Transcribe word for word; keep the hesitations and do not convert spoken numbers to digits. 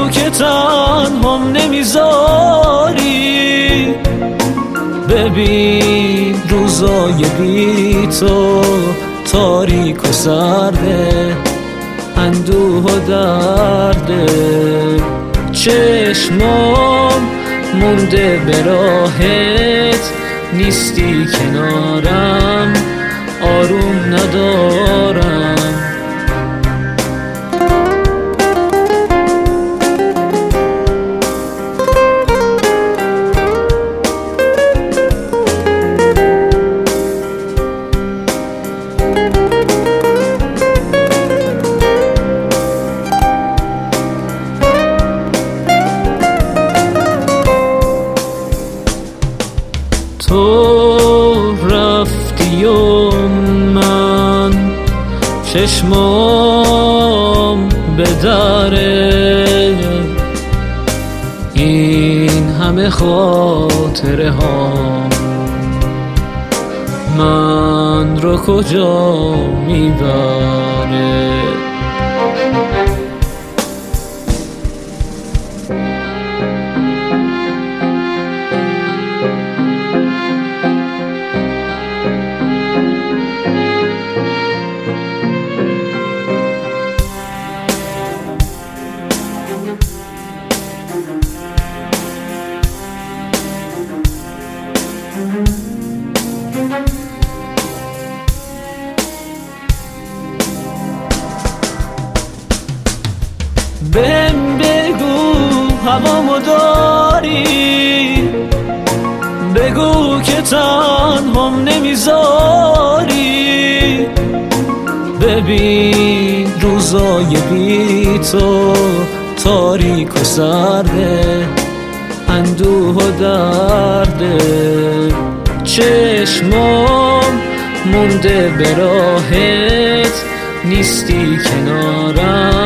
بگو که تنهام نمیذاری. ببین روزای بی تو تاریک و سرده، اندوه و درده. چشمام مونده به راهت، نیستی کنارم، آروم ندارم. تو رفتی و من چشمام به دره، این همه خاطره ها من رو کجا میبره. بهم بگو هوامو داری، بگو که تنهام نمیذاری. ببین روزای بی تو تاریک و سرده، اندوه و درده. چشمام مونده به راهت، نیستی کنارم،